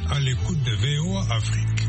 à l'écoute de VOA Afrique.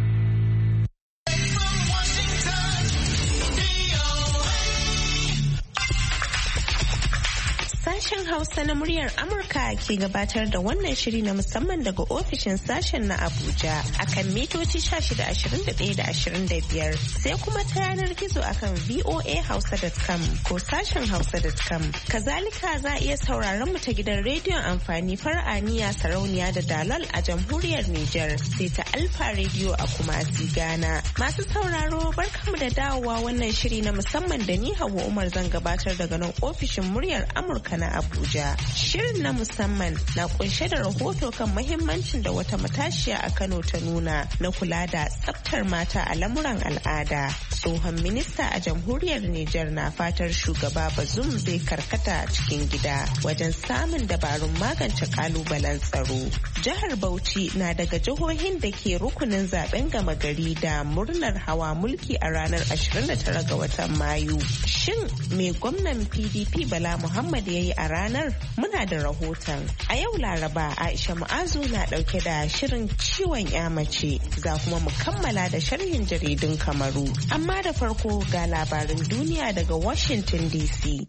Sashen Hausa na muryar Amurka ke gabatar da wannan shiri na musamman daga ofishin sashen na Abuja akan mitoci 1621 da 25 sai kuma ta yanar gizo akan voahausa.com ko sashen hausa.com. Kazalika za a iya sauraron mu ta gidan rediyon amfani far'aniya sarauniya da dalal a jamhuriyar Nijar sai ta Alfa rediyo a Kumasi Ghana. Masu sauraro barkamu da dawowa wannan shiri na musamman da ni Hauwa Umar zan gabatar daga nan ofishin muryar Amurka na Abuja. Shirin na musamman na kunshe da rahoto kan mahimmancin da wata matashiya a Kano ta nuna na kula da tsaftar mata a lamuran al'ada. Tsohon minista a jamhuriyar Nijar na fatar shugaba Bazoum zai karkata cikin gida wajen samun dabarun magance kalubalen tsaro. Jihar Bauchi na daga jihohin da ke rukunin zaben gama gari da murnar hawa mulki a ranar 29 ga watan Mayu. Shin me gwamnan PDP Bala Muhammad ya yi a ranar? Muna da rahoton. A yau Laraba Aisha Mu'azu na dauke da shirin ciwon ya mace, za kuma mu kammala da sharhin jaridun Kamaru. Amma da farko ga labarin duniya daga Washington DC.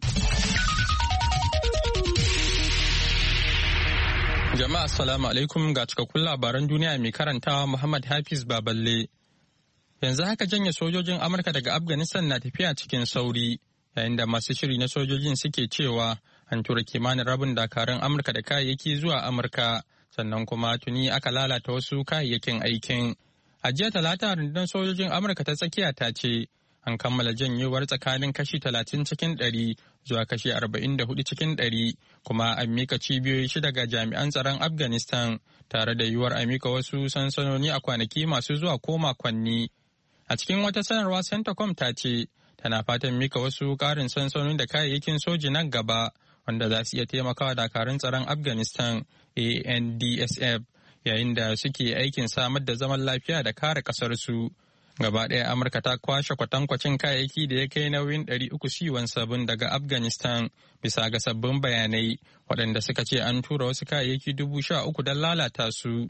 Jama'a assalamu alaikum ga cikakkun labaran duniya mai karantawa Muhammad Hafiz Baballe. Yanzu haka janye sojojin Amurka daga Afghanistan na tafiya cikin sauri, yayin da masu shiri na sojojin suke cewa an tura kimanin rabin dakarun Amurka da kayayyaki zuwa Amurka, sannan kuma tuni aka lalata wasu kayayyakin aikin. A jiya Talata rundunar sojojin Amurka ta tsakiya ta ce an kammala janyewar tsakanin kashi 30 cikin 100 zuwa kashi 44 cikin 100, kuma an mika cibiyoyi 6 ga jami'an tsaron Afghanistan tare da yiwuwar a mika wasu sansanoni a kwanaki masu zuwa ko makonni. A cikin wata sanarwa Centacom ta ce tana fatan mika wasu ƙarin sansanoni da kayayyakin soji nan gaba wanda za su iya taimakawa dakarun tsaron Afghanistan ANDSF yayin da suke aikin samar da zaman lafiya da kare ƙasarsu. Gaba ɗaya Amurka ta kwashe kwatankwacin kayayyaki da ya kai nauyin 300 daga Afghanistan bisa ga sabbin bayanai waɗanda suka ce an tura wasu kayayyaki 13,000 don lalata su.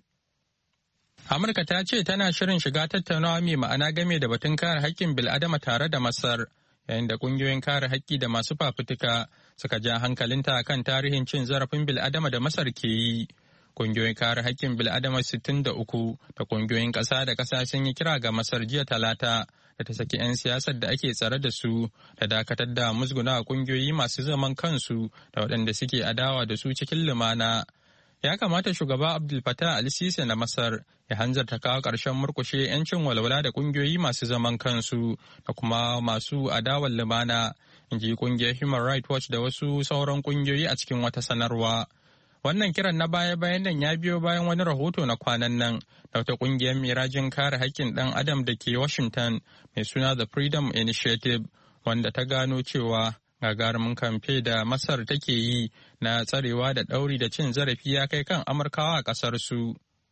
Amurka ta ce tana shirin shiga tattaunawa mai ma'ana game da batun kare haƙƙin bil'adama tare da Masar, yayin da ƙungiyoyin kare haƙƙi da masu fafutuka suka ja hankalinta kan tarihin cin zarafin bil'adama da Masar ke yi. Ƙungiyoyin kare haƙƙin bil'adama 63 da ƙungiyoyin ƙasa da ƙasa sun yi kira ga Masar jiya Talata da ta saki 'yan siyasar da ake tsare da su da dakatar da musguna ƙungiyoyi masu zaman kansu da waɗanda suke adawa da su cikin lumana. Ya kamata shugaba Abdul Fattah al-Sisi na Masar ya hanzarta kawo ƙarshen murƙushe 'yancin walwala da ƙungiyoyi masu zaman kansu da kuma masu adawar lumana, in ji ƙungiyar Human Rights Watch da wasu sauran ƙungiyoyi a cikin wata sanarwa. Wannan kiran na baya-bayan nan ya biyo bayan wani rahoto na kwanan nan da wata ƙungiyar mai rajin kare haƙƙin ɗan adam da ke Washington mai suna The Freedom Initiative, wanda ta gano cewa gagarumin kamfe da Masar take yi na tsarewa da ɗauri da cin zarafi ya kai kan Amurkawa a ƙasar su.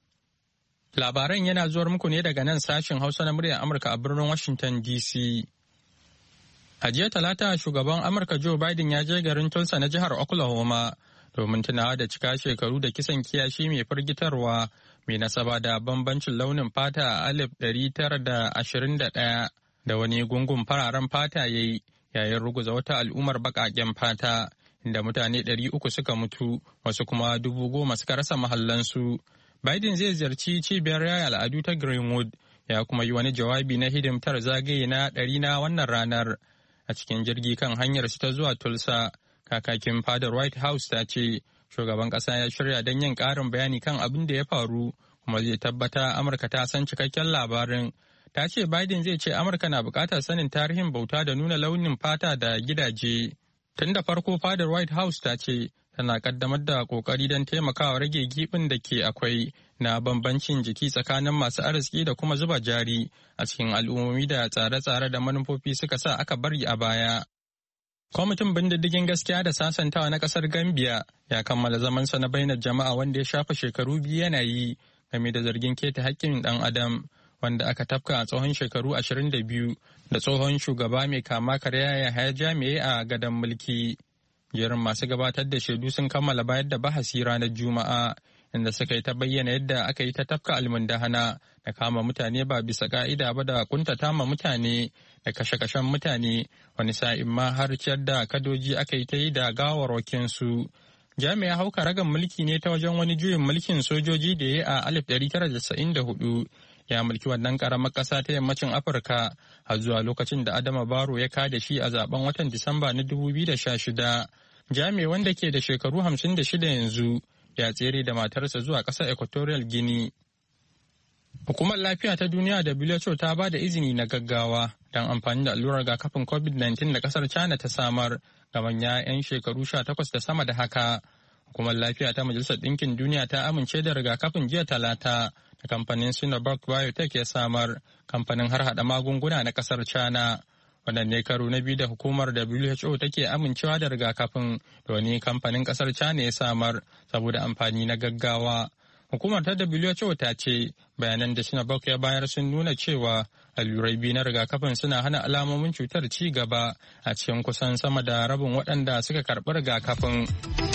Labaran yana zuwar muku ne daga nan sashen Hausa na muryar Amurka a birnin Washington DC. A jiya Talata shugaban Amurka Joe Biden ya je garin Tulsa na jihar Oklahoma domin tunawa da cika shekaru da kisan kiyashi mai firgitarwa mai nasaba da bambancin launin fata a 1921 da wani gungun fararen fata ya yi yayin ruguza wata al'ummar baƙaƙen fata inda mutane 300 suka mutu wasu kuma 10,000 suka rasa mahallansu. Biden zai ziyarci cibiyar raya al'adu ta Greenwood ya kuma yi wani jawabi na hidimtar zagaye na 100 na wannan ranar a cikin jirgi kan hanyar su ta zuwa Tulsa. Kakakin fadar White House ta ce shugaban ƙasa ya shirya don yin ƙarin bayani kan abin da ya faru kuma zai tabbata Amurka ta san cikakken labarin. Ta ce Biden zai ce Amurka na buƙatar sanin tarihin bauta da nuna launin fata da gidaje. Tun da farko fadar White House ta ce tana kaddamar da ƙoƙari don taimakawa rage gibin da ke akwai na bambancin jiki tsakanin masu arziki da kuma zuba jari a cikin al'ummomi da tsare-tsare da manufofi suka sa aka bari a baya. Kwamitin bindiddigin gaskiya da sasantawa na ƙasar Gambia ya kammala zamansa na bainar jama'a wanda ya shafa shekaru 2 yana yi game da zargin keta haƙƙin ɗan adam wanda aka tafka a tsohon shekaru 22 da tsohon shugaba mai kama karya Yahaya Jammeh a gadon mulki. Jerin masu gabatar da shaidu sun kammala bayar da bahasi ranar Juma'a inda suka yi ta bayyana yadda aka yi ta tafka almundahana da kama mutane ba bisa ka'ida ba da kuntata ma mutane da kashe-kashen mutane, wani sa'in ma har ciyar da kadoji aka yi ta yi da gawarwakinsu. Jami'a hauka ragan mulki ne ta wajen wani juyin mulkin sojoji da ya a 1994 ya mulki wannan karamar ƙasa ta yammacin Afirka har zuwa lokacin da Adama Barrow ya kada shi a zaben watan Disamba na 2016. Jami'a wanda ke da shekaru 56 yanzu ya tsere da matarsa zuwa ƙasar Equatorial Guinea. Hukumar Lafiya ta Duniya WHO ta ba da izini na gaggawa don amfani da allurar rigakafin COVID-19 da ƙasar China ta samar ga manya 'yan shekaru 18 da sama da haka. Hukumar Lafiya ta Majalisar Ɗinkin Duniya ta amince da rigakafin jiya Talata da kamfanin Sinovac Biotech ya samar, kamfanin harhaɗa magunguna na ƙasar China. Wannan ne karo na biyu da hukumar WHO take amincewa da rigakafin da wani kamfanin ƙasar China ya samar saboda amfani na gaggawa. Hukumar ta WHO ta ce bayanan da Sinovac ya bayar sun nuna cewa allurai biyu na rigakafin suna hana alamomin cutar ci gaba a cikin kusan sama da rabin waɗanda suka karɓi rigakafin.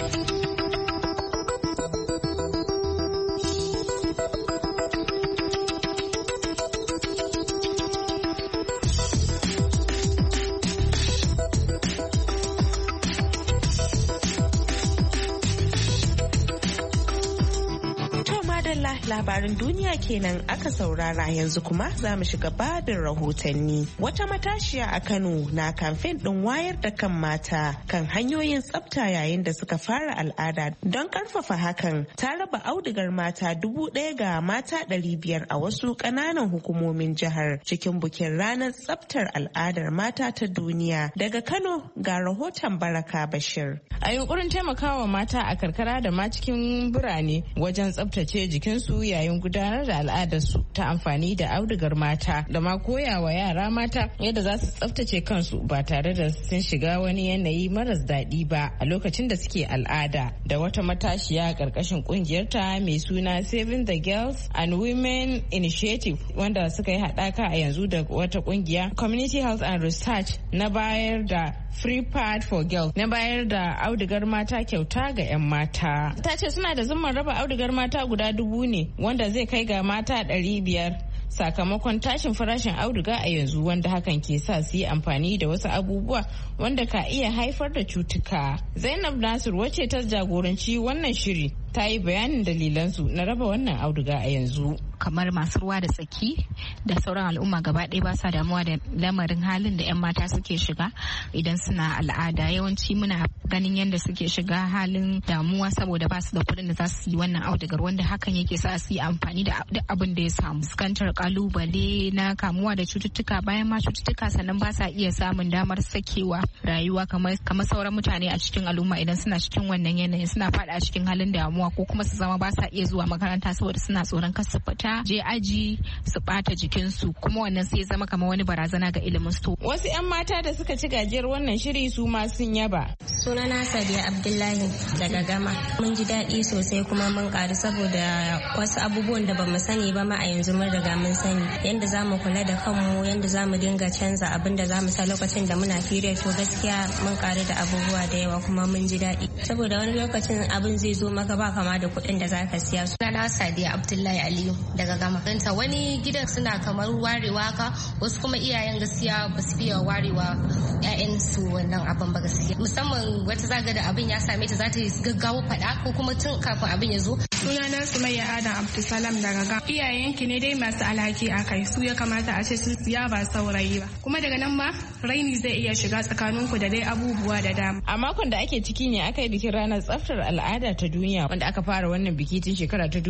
Labarin duniya kenan aka saurara, yanzu kuma za mu shiga babin rahotanni. Wata matashiya a Kano na kamfen ɗin wayar da kan mata kan hanyoyin tsafta yayin da suka fara al'ada. Don karfafa hakan ta raba audigar mata 1,000 ga mata 500 a wasu ƙananan hukumomin jihar cikin bukin ranar tsaftar al'adar mata ta duniya. Daga Kano ga rahoton Baraka Bashir. A yunkurin taimakawa mata a karkara da ma cikin birane wajen tsaftace jikinsu yayin gudanar da al'adarsu ta amfani da audugar mata da ma koya wa yara mata yadda za su tsaftace kansu ba tare da sun shiga wani yanayi maras daɗi ba a lokacin da suke al'ada. Da wata matashiya ƙarƙashin ƙungiyarta mai suna Saving the Girls and Women Initiative wanda suka yi haɗaka a yanzu da wata ƙungiya Community Health and Research na bayar da Free Pad for Girls na bayar da audugar mata kyauta ga 'yan mata. Ta ce suna da zumar raba audugar mata guda 1000 ne wanda zai kai ga mata 500 sakamakon tashin farashin auduga a yanzu, wanda hakan ke sa su yi amfani da wasu abubuwa wanda ka iya haifar da cutuka. Zainab Nasir wacce ta jagoranci wannan shiri ta yi bayanin dalilansu na raba wannan auduga a yanzu. Kamar masu ruwa da tsaki da sauran al'umma gaba ɗaya ba sa damuwa da lamarin halin da 'yan mata suke shiga idan suna al'ada. Yawanci muna ganin yadda suke shiga halin damuwa saboda ba su da kuɗin da za su yi wannan audugar, wanda hakan yake sa su yi amfani da duk abin da ya samu. Fuskantar kalubale na kamuwa da cututtuka, bayan ma cututtuka sannan ba sa iya samun damar sakewa rayuwa kamar sauran mutane a cikin al'umma idan suna cikin wannan yanayin, suna faɗa a cikin halin damuwa ko kuma su zama ba sa iya zuwa makaranta saboda suna tsoron kar su fita je aji su bata jikinsu, kuma wannan sai zama kamar wani barazana ga ilimin su. Wasu 'yan mata da suka ci gajiyar wannan shiri su ma sun yaba. Sunana Sadiya Abdullahi daga Gama. Mun ji daɗi sosai kuma mun ƙaru saboda wasu abubuwan da bamu sani ba ma a yanzu mun riga mun sani. Yanda za mu kula da kanmu, yanda za mu dinga canza abin da za mu sa lokacin da muna period, to gaskiya mun ƙaru da abubuwa da yawa kuma mun ji daɗi. Saboda wani lokacin abin zai zo maka ba kama da kuɗin da za ka siya. Sunana Sadiya Abdullahi Aliyu daga Gama. Wani gidan suna kamar warewa ka, wasu kuma iyayen gaskiya ba su fiye warewa 'ya'yansu wannan abin ba gaskiya. Musamman wata zaga da abin ya same ta za ta yi gaggawa faɗa ko kuma tun kafin abin ya zo. Sunana Sumayya Adam Abdulsalam daga Gama. Iyayenki ne dai masu alhaki a kai, su ya kamata a ce sun siya ba saurayi ba. Kuma daga nan ma raini zai iya shiga tsakaninku da dai abubuwa da dama. A makon da ake ciki ne aka yi bikin ranar tsaftar al'ada ta duniya, wanda aka fara wannan biki tun shekara ta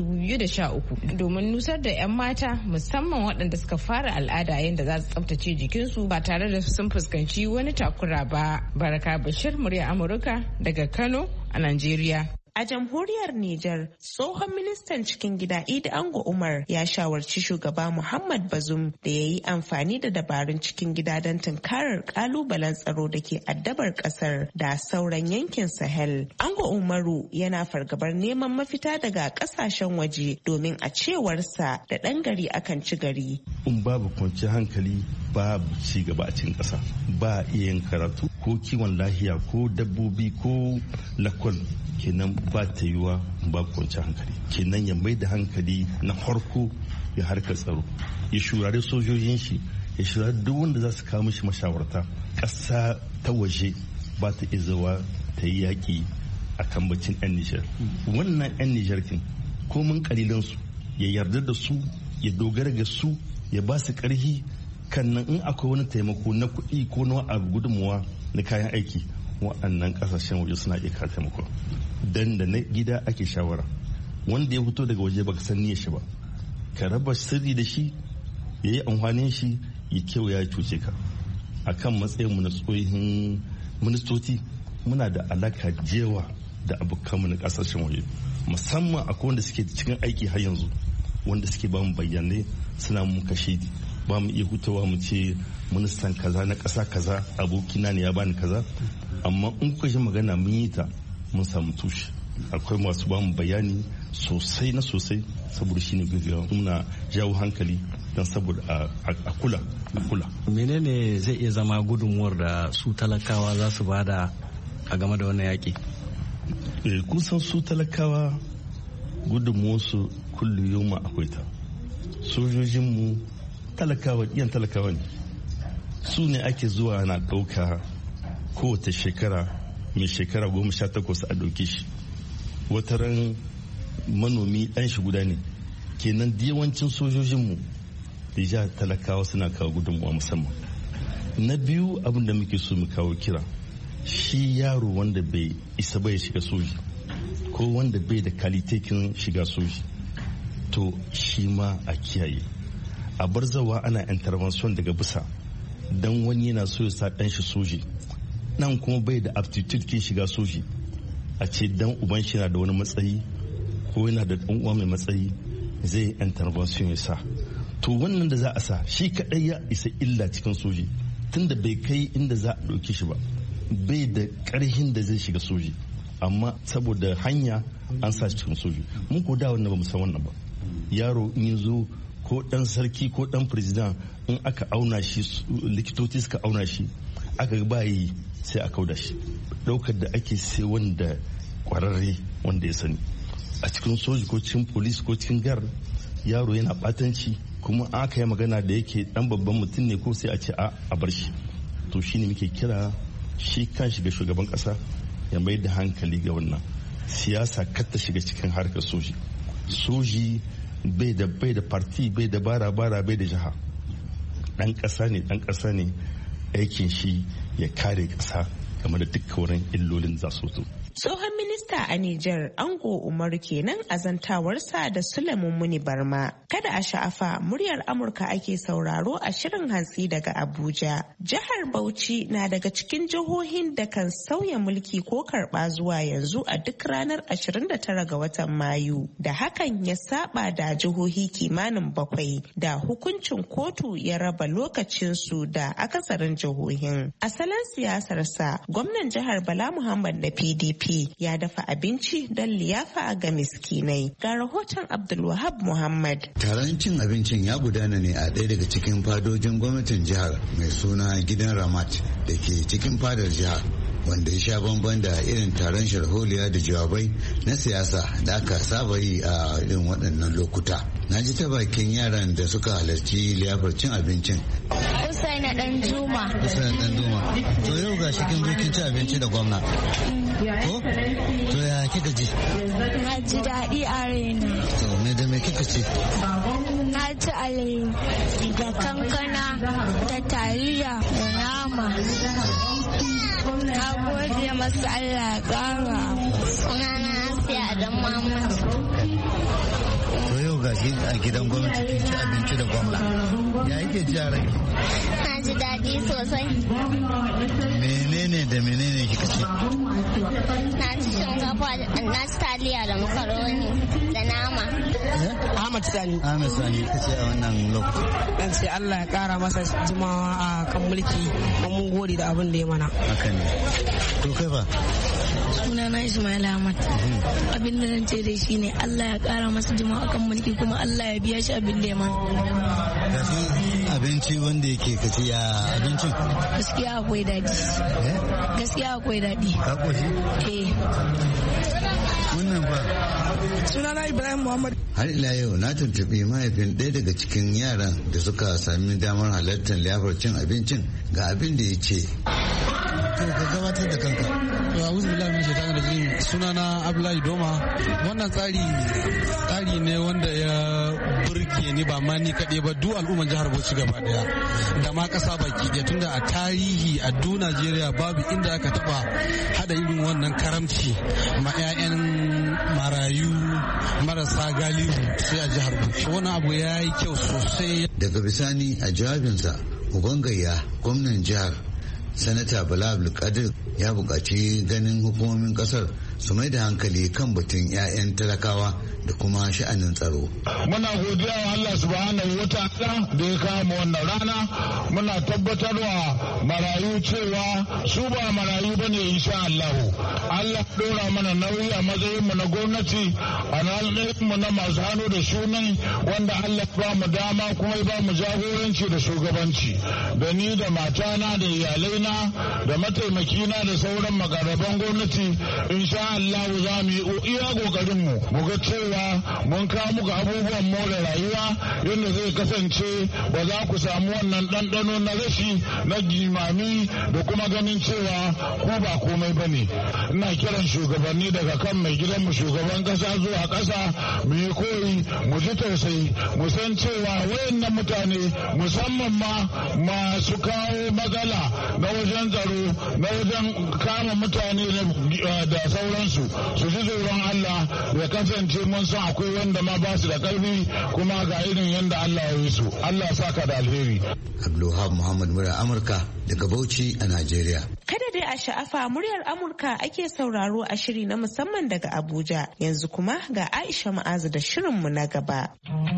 2013 domin nusar da 'yan mata musamman waɗanda suka fara al'ada yadda za su tsaftace jikinsu ba tare da sun fuskanci wani takura ba. Baraka Bashir, murya Amurka daga Kano a Najeriya. A jamhuriyar Nijar, tsohon ministan cikin gida Idi Ango Umar ya shawarci shugaba Muhammad Bazoum da ya yi amfani da dabarun cikin gida don tunkarar kalubalen tsaro da ke addabar kasar da sauran yankin Sahel. Ango Umaru yana fargabar neman mafita daga kasashen waje domin a cewarsa da ɗan gari akan ci gari. in babu kwanciyar hankali babu ci gaba a cikin ƙasa, ba iya yin karatu ko kiwon lahiya ko dabbobi ko lakwal, kenan ba ta yiwa ba kwanciyar hankali. Kenan ya mai da hankali na farko ya harkar tsaro, ya shurare sojojin shi, ya shurare duk wanda za su kawo mishi mashawarta. Ƙasa ta waje ba ta izawa ta yi yaƙi a kan bacin 'yan Nijar. Wannan 'yan Nijar kin komin kalilansu ya yarda da su, ya dogara ga su, ya ba su ƙarfi, kan nan in akwai wani taimako na kuɗi ko na abu gudunmuwa na kayan aiki, waɗannan ƙasashen waje suna iya ka taimako. Dan da na gida ake shawara, wanda ya fito daga waje baka san niyyar shi ba, ka raba sirri da shi, ya yi amfanin shi, ya kewaya ya cuce ka. Akan matsayin mu na tsohin ministoci muna da alaka jewa da abokanmu na ƙasashen waje, musamman akwai wanda suke cikin aiki har yanzu, wanda suke ba mu bayanai, suna mu kashe, ba mu iya hutawa mu ce ministan kaza na ƙasa kaza abokina ne ya bani kaza, amma in kuka ji magana mun yi ta mun samu tushe. Akwai masu ba mu bayani sosai na sosai, saboda shine gaggawa muna jawo hankali don saboda a kula. Menene zai iya zama gudunmuwar da su talakawa za su bada a game da wannan yaƙi? Kun san su talakawa gudunmuwarsu kullum yau akwai ta. Sojojinmu talakawa, yan talakawa ne, su ne ake zuwa na ɗauka kowace shekara, mai shekara 18 a ɗauke shi. Wata ran manomi ɗan shi guda ne, kenan yawancin sojojinmu da talakawa suna kawo gudunmuwa musamman. Na biyu, abin da muke so mu kawo kira, shi yaro wanda bai isa bai shiga soji ko wanda bai da kalitekin shiga soji, to shi ma a kiyaye. A bar zawa ana intervention daga bisa dan wani yana so ya sa dan shi soji, nan kuma bai da aptitude kin shiga soji, a ce dan uban shi na da wani matsayi ko yana da dan uwa mai matsayi zai intervention ya sa. To wannan da za a sa shi kadai ya isa illa cikin soji, tunda bai kai inda za a ɗauki shi ba, bai da ƙarhin da zai shiga soji, amma saboda hanya an sa cikin soji. Mun ko da wannan ba mu san wannan ba. Yaro in zo ko dan sarki ko dan president, in aka auna shi, likitoci suka auna shi, aka ba yi sai a kauda shi. Daukar da ake sai wanda kwararre wanda ya sani. A cikin soji ko cikin police ko cikin gar, yaro yana batanci, kuma aka yi magana da yake dan babban mutum ne ko sai a ce a bar shi. To shine muke kira shi kan shiga shugaban kasa ya mai da hankali ga wannan siyasa, kar ta shiga cikin harkar soji. Soji bai da parti, bai da bara bai da jiha. Dan kasa ne aikin shi ya kare kasa game da dukkan wurin illolin za su zo. Tsohon minista a Nijar Ango Umaru kenan a zantawarsa da Sulaiman Muni Barma. Kada a sha'afa, muryar Amurka ake sauraro a shirin hantsi daga Abuja. Jihar Bauchi na daga cikin jihohin da kan sauya mulki ko karɓa zuwa yanzu a duk ranar 29 ga watan Mayu. Da hakan ya saba da jihohi kimanin 7 da hukuncin kotu ya raba lokacinsu da akasarin jihohin. A salon siyasarsa, gwamnan jihar Bala Muhammad na PDP ya dafa abinci don liyafa ga miskinai. Ga rahoton Abdulwahab Muhammad. Taron cin abincin ya gudana ne a ɗaya daga cikin fadojin gwamnatin jihar mai suna gidan Ramat da ke cikin fadar jihar, wanda ya sha bamban da irin taron sharholiya da jawabai na siyasa da aka saba yi a irin waɗannan lokuta. Na ji ta bakin yaran da suka halarci liyafar cin abincin. Usaina Dan Juma. To yau ga shi kin zo kin ci abinci da gwamna. Ko? To ya kika ji? Na ji daɗi a raina. To me da me kika ci? Na ci alayi da kankana da taliya da nama. Na gode masu Allah ƙara. Sunana Asiya Adam Muhammad. To yau ga shi a gidan gwamnati kin ci abinci da gwamna. Ya yake ji a rai? Na ji daɗi sosai. Menene da menene kika ci? Na ci shinkafa, na ci taliya da makaroni da nama. Ahmad Sani. Ahmad Sani kace a wannan lokaci. Dan ce Allah ya kara masa jimawa a kan mulki, mun gode da abin da ya mana. Haka ne. To kai ba? Sunana Ismail Ahmad. Abin da zan ce dai shine Allah ya kara masa jimawa kan mulki kuma Allah ya biya shi abin da ya mana. Abinci wanda yake kaci ya abincin? Gaskiya akwai daɗi. Gaskiya akwai daɗi. Ka koshi? Wannan ba. Sunana Ibrahim Muhammad. Har ila yau na tuntuɓi mahaifin ɗaya daga cikin yaran da suka sami damar halartar liyafar cin abincin ga abin da ya ce. To ka gabatar da kanka. To a'udhu billahi min shaitanir rajim. Sunana Abdullahi Doma. Wannan tsari ne wanda ya burge ni ba ma ni kaɗai ba duk al'umman jihar Bauchi gaba daya da ma ƙasa baki ɗaya tunda a tarihi a duk Najeriya babu inda aka taɓa hada irin wannan karamci ma 'ya'yan marayu marasa galihu sai a jihar Bauchi. Wannan abu ya yi kyau sosai. Daga bisani a jawabinsa uban gayya gwamnan jihar Sanata Bala Abdulkadir ya buƙaci ganin hukumomin ƙasar su mai da hankali kan batun 'ya'yan talakawa da kuma sha'anin tsaro. Muna godiya wa Allah subhanahu wa ta'ala da ya kama wannan rana, muna tabbatarwa marayu cewa su ba marayu bane insha Allah. Allah dora mana nauyi a matsayin mu na gwamnati, a nan mu na masu hannu da shunan wanda Allah ba mu dama kuma ya ba mu jagoranci da shugabanci. Da ni da matana da iyalaina da mataimakina da sauran makaraban gwamnati insha Allah za mu yi iya kokarin mu ga cewa mun kawo muku abubuwan more rayuwa yadda zai kasance ba za ku samu wannan ɗanɗano na rashi na jimami da kuma ganin cewa ku ba komai ba ne. Ina kiran shugabanni daga kan mai gidanmu shugaban ƙasa zuwa ƙasa mu yi koyi mu ji tausayi mu san cewa wayannan mutane musamman ma masu kawo matsala na wajen tsaro na wajen kama mutane da sauransu su ji tsoron Allah ya kasance mun san akwai wanda ma ba su da karfi kuma ga irin yadda Allah ya yi su. Allah saka da alheri. Abdulwahab Muhammad muryar Amurka daga Bauchi a Najeriya. Kada dai a sha'afa muryar Amurka ake sauraro a shiri na musamman daga Abuja. Yanzu kuma ga Aisha Ma'azu da shirinmu na gaba.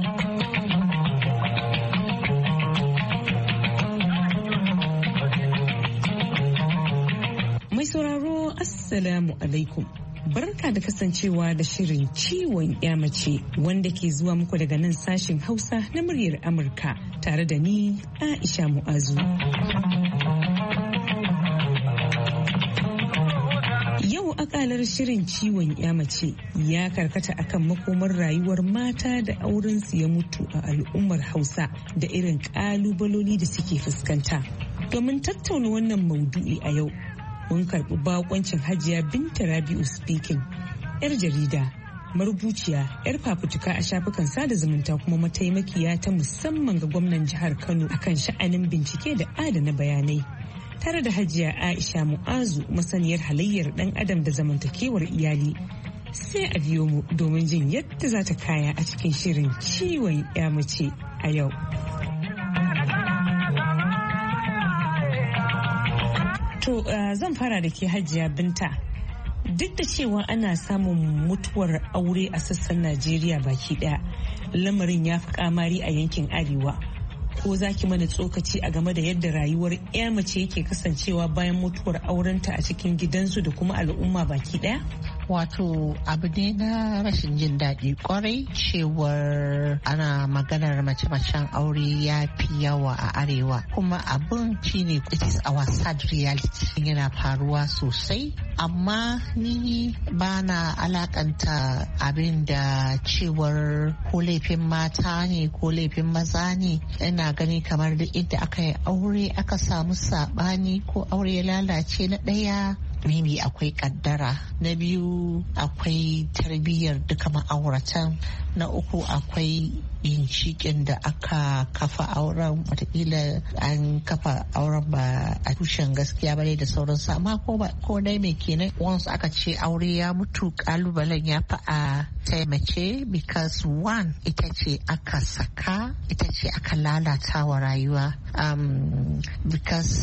Mai sauraro Assalamu alaikum. Barka da kasancewa da shirin ciwon mace wanda ke zuwa muku daga nan sashen Hausa na muryar Amurka tare da ni Aisha Mu'azu. Yau akalar shirin ciwon mace ya karkata akan makomar rayuwar mata da aurensu ya mutu a al'ummar Hausa da irin kalubaloli da suke fuskanta. Domin tattauna wannan maudu'i a yau, mun karɓi bakoncin Hajiya Binta Rabi'u Speaking, 'yar jarida, marubuciya, 'yar fafutuka a shafukan sada zumunta kuma mataimakiya ta musamman ga gwamnan jihar Kano akan sha'anin bincike da adana bayanai. Tare da Hajiya Aisha Mu'azu, masaniyar halayyar ɗan adam da zamantakewar iyali. Sai a biyo mu domin jin yadda za ta kaya a cikin shirin ciwon mace a yau. To zan fara da ke Hajiya Binta. Duk da cewa ana samun mutuwar aure a sassan Najeriya baki daya, lamarin ya fi kamari a yankin Arewa. Ko za ki mana tsokaci a game da yadda rayuwar 'ya mace yake kasancewa bayan mutuwar aurenta a cikin gidansu da kuma al'umma baki daya? Wato abu ne na rashin jin daɗi kwarai cewar ana maganar mace-macen aure ya fi yawa a arewa, kuma abin shine it is our sad reality, yana faruwa sosai. Amma ni ba na alakanta abin da cewar ko laifin mata ne ko laifin maza ne. Ina gani kamar da inda aka yi aure aka samu saɓani ko aure ya lalace, na ɗaya maybe akwai kaddara, na biyu akwai tarbiyyar duka ma'auratan, na uku akwai ginshikin da aka kafa auren, watakila an kafa auren ba a tushen gaskiya ba da sauransu. Amma ko dai mai kenan once aka ce aure ya mutu, kalubalen ya fi a taimace, because one ita ce aka saka, ita ce aka lalata wa rayuwa, because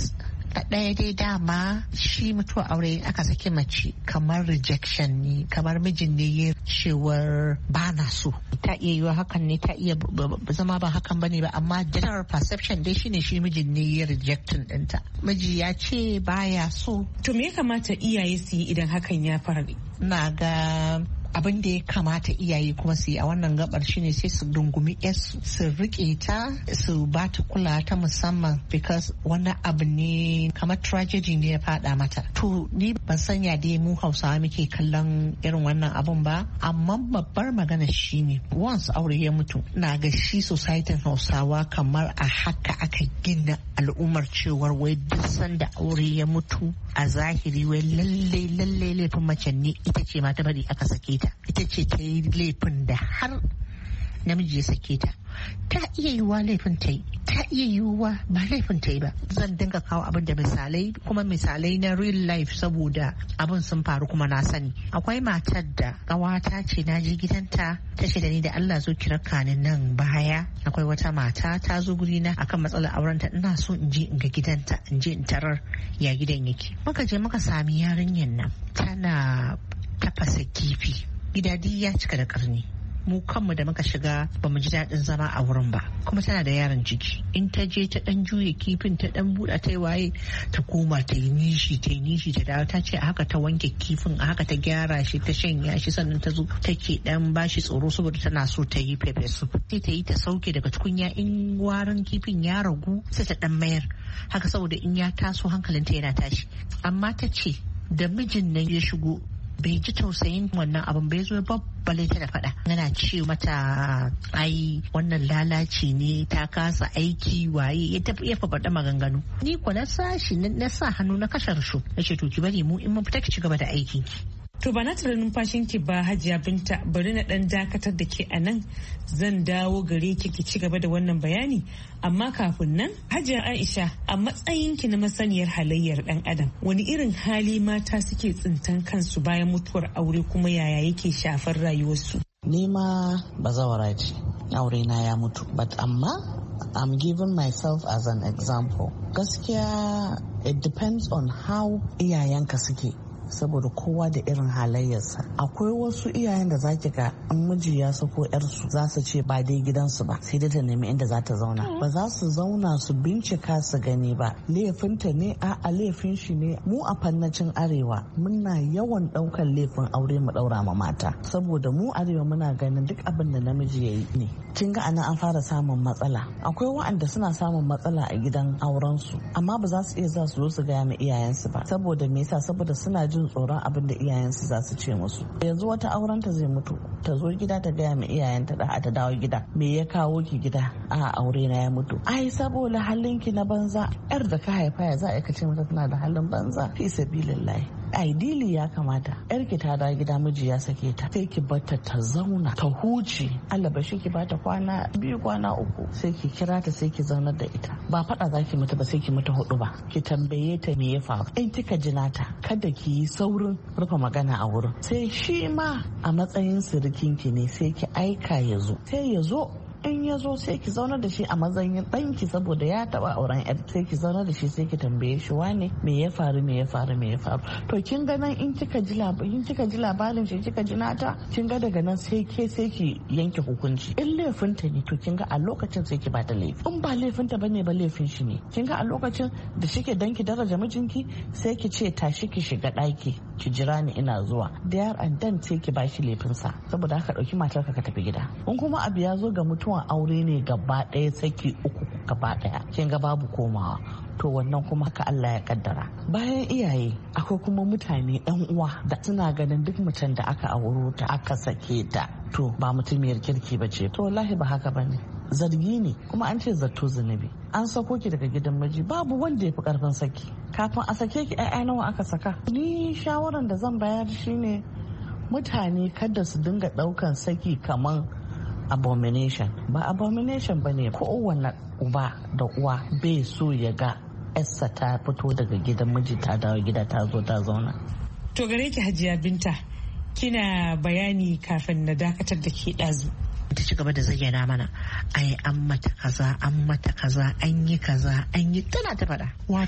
Na ɗaya dai dama shi mutuwa aure aka saki mace kamar rejection ne, kamar mijin ne ya cewar ba na so. Ta iya yiwa hakan ne, ta iya zama ba hakan bane ba, amma general perception dai shine shi mijin ne ya rejectin ɗinta. Miji ya ce baya so. To me ya kamata iyaye su yi idan hakan ya faru? Na ga abin da ya kamata iyaye kuma su yi a wannan gabar shine sai su dungumi yarsu, su rike ta, su ba ta kula ta musamman, because wani abu ne kamar tragedy ne ya fada mata. To ni ban sanya dai mu Hausawa muke kallon irin wannan abun ba, amma babbar magana shine once aure ya mutu, na ga shi society Hausawa kamar a haka aka gina al'ummar cewar wai duk sanda aure ya mutu a zahiri wai lalle laifin mace ne ita ce ma ta bari aka sake ta, ita ce ta yi laifin da har namiji ya sake ta. Ta iya yiwuwa laifin ta yi, ta iya yiwuwa ba laifin ta yi ba. Zan dinga kawo abin da misalai, kuma misalai na real life saboda abin sun faru kuma na sani. Akwai matar da ƙawata ce, na je gidanta ta ce da ni da Allah zo ki raka ni nan baya. Akwai wata mata ta zo guri na akan matsalar aurenta, ina so in je in ga gidanta, in je in tarar ya gidan yake. Muka je muka sami yarinyar nan tana tafasa kifi, gidadi ya cika da karni. Mu kanmu da muka shiga ba mu ji daɗin zama a wurin ba, kuma tana da yaron ciki. In ta je ta ɗan juya kifin, ta ɗan buɗa, ta yi waye, ta koma ta yi nishi ta dawo. Ta ce a haka ta wanke kifin, a haka ta gyara shi, ta shanya shi, sannan ta zo take ɗan bashi tsoro saboda tana so ta yi pepper soup. Sai ta yi ta sauke daga tukunya, in warin kifin ya ragu sai ta ɗan mayar haka saboda in ya taso hankalinta yana tashi. Amma ta ce da mijin nan ya shigo bai ji tausayin wannan abin, bai zo babbale ta da fada, yana ce mata ai wannan lalaci ne, ta kasa aiki waye, ya tafi ya faɗa maganganu. Ni ko na sa hannu na kashe rusho, na ce to ki bari mu in mun fita ki ci gaba da aikin ki. To ba na tare numfashinki ba Hajiya Binta, bari na dan dakatar da ke a nan, zan dawo gare ki ci gaba da wannan bayani. Amma kafin nan, Hajiya Aisha, a matsayinki na masaniyar halayyar dan adam, wani irin hali mata suke tsintan kansu bayan mutuwar aure, kuma yaya yake shafar rayuwarsu? Ni ma bazawara ce, aure na ya mutu, but amma I'm giving myself as an example. Gaskiya it depends on how iyayenka suke. Saboda kowa da irin halayyarsa. Akwai wasu iyayen da zaki ga an miji ya sako yarsu za su ce ba dai gidansu ba, sai dai ta nemi inda za ta zauna. Ba za su zauna su bincika su gani ba laifinta ne a laifin shi ne. Mu a fannacin arewa muna yawan daukan laifin aure mu daura ma mata, saboda mu arewa muna ganin duk abin da namiji ya yi ne. Kin ga anan an fara samun matsala. Akwai waɗanda suna samun matsala a gidan aurensu, amma ba za su iya za su zo su gaya ma iyayensu ba. Saboda me yasa? Saboda suna jin tsoron abin da iyayensu za su ce musu. Yanzu wata aurenta zai mutu, ta zo gida ta gaya ma iyayenta da ta dawo gida, me ya kawo ki gida? A aure na ya mutu. Ai saboda halinki na banza. Yar da ka haifa ya za a ce mata tana da halin banza? Fi sabilillahi. Ideally ya kamata yarki ta dawo gida, miji ya sake ta, sai ki bata ta zauna ta huce, Allah ba shi ki bata kwana 2 kwana 3, sai ki kira ta, sai ki zaunar da ita. Ba fada zaki mata ba, sai ki mata 4 ba, ki tambaye ta me ya faru. In kika ji nata, kada ki yi saurin rufe magana a wurin. Sai shi ma a matsayin sirikinki ne, sai ki aika ya zo, sai ya zo. In ya zo sai ki zaunar da shi a matsayin ɗanki, saboda ya taɓa auren yar, sai ki zaunar da shi, sai ki tambaye shi wane me ya faru. To kin ga nan in kika ji labarin shi, kika ji nata, kin ga daga nan sai ki yanke hukunci. In laifinta ne to kin ga a lokacin sai ki bata laifi. In ba laifinta bane ba laifin shi ne, kin ga a lokacin da shike dan ki daraja mijinki, sai ki ce tashi ki shiga ɗaki ki jira ni ina zuwa. There and then sai ki bashi laifinsa, saboda haka ɗauki matarka ka tafi gida. In kuma abu ya zo ga mutuwan aure ne gaba ɗaya, saki 3 gaba ɗaya, kin ga babu komawa, to wannan kuma haka Allah ya kaddara. Bayan iyaye akwai kuma mutane ɗan uwa da suna ganin duk macen da aka auro ta aka sake ta to ba mutumiyar kirki ba ce. To wallahi ba haka bane, zargi ne, kuma an ce zato zunubi. An sako ki daga gidan miji, babu wanda ya fi karfin saki. Kafin a sake ki 'ya'ya nawa aka saka? Ni shawaran da zan bayar shine mutane kada su dinga ɗaukan saki kaman abomination. Ba abomination bane. Kowanne uba da uwa bai so ya ga yarsa ta fito daga gidan miji ta dawo gida ta zo ta zauna. To gare ki Hajiya Binta, kina bayani kafin na dakatar da ke ɗazu. Ta ci gaba da zayyana mana, ai an mata kaza, an mata kaza, an yi kaza, an yi, tana ta faɗa. Wato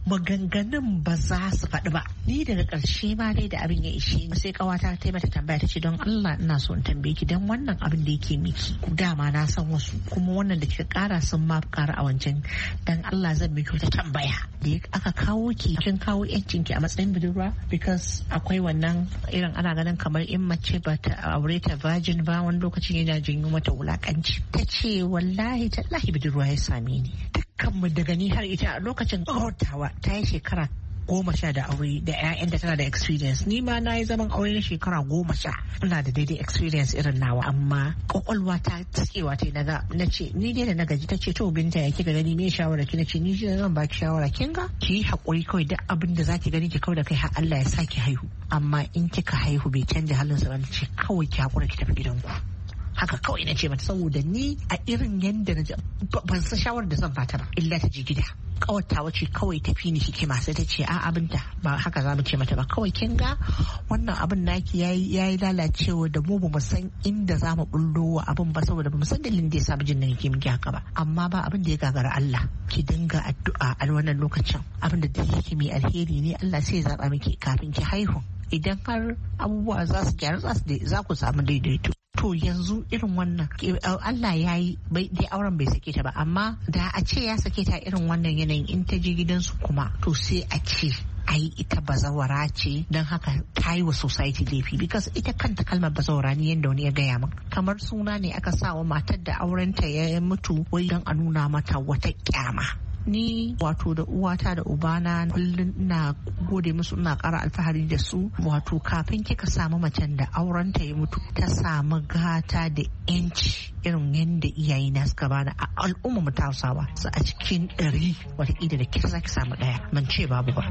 maganganun ba za su faɗi ba. Ni daga ƙarshe ma dai da abin ya ishe sai kawata ta mata tambaya ta ce don Allah ina so in tambaye ki dan wannan abin da yake miki dama na san wasu kuma wannan da kika ƙara sun ma ƙara a wancan dan Allah zan miki wata tambaya da aka kawo ki kin kawo yancin ki a matsayin budurwa because akwai wannan irin ana ganin kamar in mace ba ta aure ta virgin ba wani lokacin yana janyo mata wulakanci. Ta ce wallahi tallahi budurwa ya same ni dukkanmu daga ni har ita a lokacin ƙawartawa ta yi shekara 10 da aure da 'ya'yanta tana da experience. Ni ma na yi zaman aure na shekara 10 ina da daidai experience irin nawa amma kwakwalwa ta tsikewa ta na ce ni dai da na gaji ta ce to Binta ya kika gani me shawara ki na ce ni zan baki shawara kin ga ki yi hakuri kawai duk abin da zaki gani ki kawai da kai har Allah ya saki haihu amma in kika haihu bai canja halin sa ba ce kawai ki hakura ki tafi gidanku. Haka kawai na ce mata saboda ni a irin yadda na ban san shawarar da zan fata ba illa ta je gida. Kawata wace kawai tafi ni hikima sai ta ce a abinta ba haka za mu ce mata ba kawai kin ga wannan abin naki yayi lalacewa da mu ba mu san inda za mu bullo wa abin ba saboda ba mu san dalilin da ya sa mijin nan yake miki haka ba amma ba abin da ya gagara Allah ki dinga addu'a a wannan lokacin abin da yake mai alheri ne Allah sai ya zaba miki kafin ki haihu idan har abubuwa za su gyaru za ku samu daidaito. To yanzu irin wannan Allah ya yi dai auren bai sake ta ba amma da a ce ya sake ta irin wannan yanayin in ta je gidansu kuma to sai a ce ai ita bazawara ce don haka ta yi wa society laifi because ita kanta kalmar bazawara ne yadda wani ya gaya min kamar suna ne aka sa wa matar da aurenta ya mutu wai don a nuna mata wata kyama. Ni wato da uwata da ubana kullum ina gode musu ina ƙara alfahari da su wato kafin kika samu macen da aurenta ya mutu ta samu gata da yanci irin yadda iyaye na suka bani a al'umma mu Hausawa su a cikin 100 wataƙila da kika zaki samu ɗaya ban ce babu ba.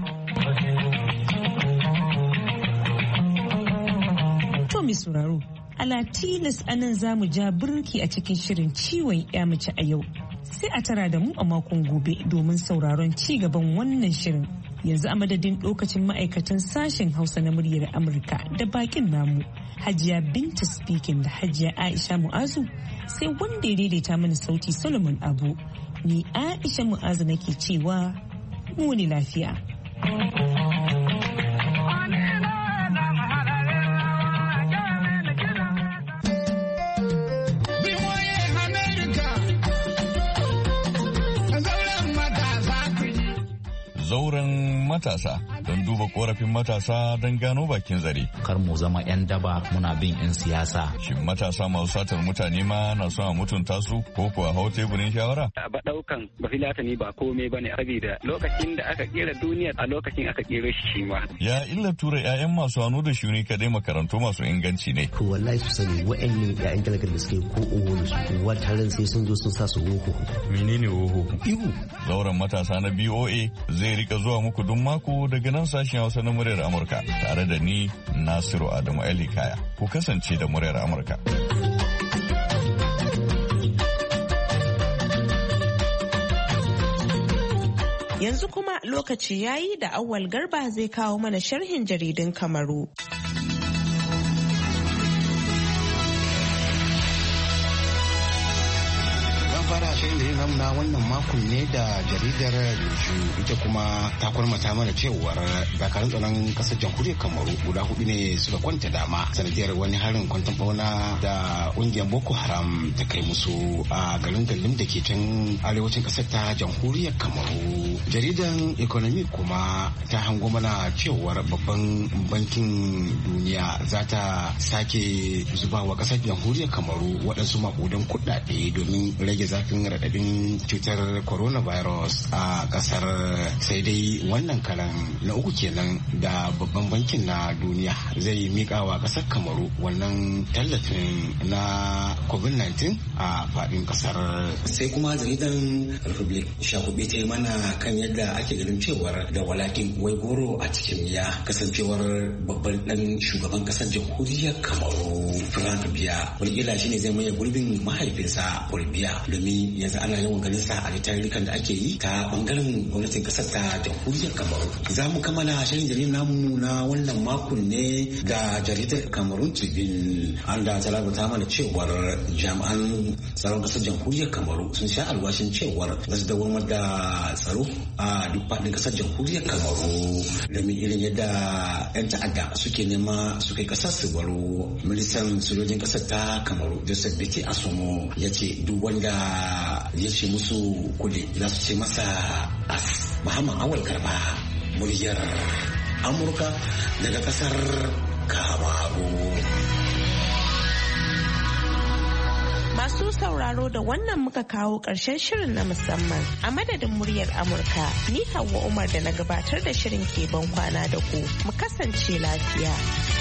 To mi sauraro ala tilas anan za mu ja birki a cikin shirin ciwon ya mace a yau. Sai a tara da mu a makon gobe domin sauraron ci gaban wannan shirin. Yanzu a madadin lokacin ma'aikatan sashen Hausa na muryar Amurka da bakin namu Hajiya Binta Speaking da Hajiya Aisha Mu'azu sai wanda ya daidaita mana sauti Solomon Abu. Ni Aisha Mu'azu nake cewa mu ne lafiya. Zauren matasa don duba korafin matasa don gano bakin zare. Kar mu zama 'yan daba muna bin 'yan siyasa. Shin matasa masu satar mutane ma na son a mutunta su ko kuwa hau teburin shawara? Ba daukan ba filatani ba komai bane saboda lokacin da aka kera duniya a lokacin aka kera shi ma. Ya illa tura 'ya'yan masu hannu da shuni kadai makarantu masu inganci ne. Ko wallahi su sani wa'annan 'ya'yan talakar da suke ko owo su wataran sai sun zo sun sa su woho. Menene woho? Ihu. Zauren matasa na BOA zai rika zuwa muku duk mako daga nan sashen Hausa na muryar Amurka tare da ni Nasiru Adamu Ali Kaya. Ku kasance da muryar Amurka. Yanzu kuma lokaci yayi da Awwal Garba zai kawo mana sharhin jaridun Kamaru. shirin da na wannan makon ne da jaridar Leju ita kuma ta kwarmata mana cewar dakarun tsaron kasar jamhuriyar Kamaru guda 4 ne suka kwanta dama sanadiyar wani harin kwanton bauna da ƙungiyar Boko Haram ta kai musu a garin Gallim da ke can arewacin kasar ta jamhuriyar Kamaru. Jaridan Economy kuma ta hango mana cewar babban bankin duniya za ta sake zubawa kasar jamhuriyar Kamaru waɗansu maƙudan kuɗaɗe domin rage zafin raɗaɗin cutar coronavirus a ƙasar. Sai dai wannan karan na uku kenan da babban bankin na duniya zai miƙa wa ƙasar Kamaru wannan tallafin na COVID-19 a faɗin ƙasar. Sai kuma jaridan Republic shakube ta yi mana kan yadda ake ganin cewar da walakin wai goro a cikin miya kasancewar babban ɗan shugaban ƙasar jamhuriyar Kamaru Frank Biya wani shi ne zai maye gurbin mahaifinsa Paul Biya domin dai yanzu ana yawan ganin sa a tarurrukan da ake yi ta bangaren gwamnatin kasar ta jamhuriyar Kamaru. Za mu kammala shirin jaridar namu na wannan makon ne da jaridar Kamarun Tribune an da ta labarta mana cewar jami'an tsaron kasar jamhuriyar Kamaru sun sha alwashin cewar za su dawamar da tsaro a duk faɗin kasar jamhuriyar Kamaru domin irin yadda 'yan ta'adda suke nema su kai kasar su baro. Ministan sojojin kasar ta Kamaru Joseph Beti Asomo ya ce duk wanda ya ce musu kudi za su ce masa as. Muhammad Awal Garba, muryar Amurka daga kasar Kamaru. Masu sauraro da wannan muka kawo ƙarshen shirin na musamman a madadin muryar Amurka. Ni Hauwa Umar da na gabatar da shirin ke ban kwana da ku. Mu kasance lafiya.